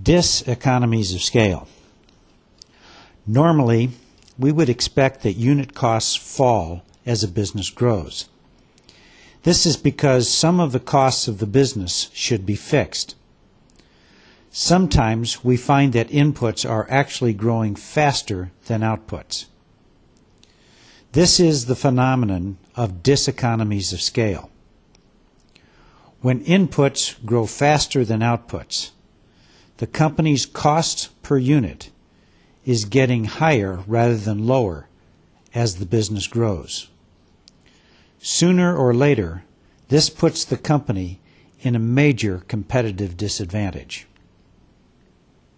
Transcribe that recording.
Diseconomies of scale. Normally, we would expect that unit costs fall as a business grows. This is because some of the costs of the business should be fixed. Sometimes we find that inputs are actually growing faster than outputs. This is the phenomenon of diseconomies of scale. When inputs grow faster than outputs, the company's cost per unit is getting higher rather than lower as the business grows. Sooner or later, this puts the company in a major competitive disadvantage.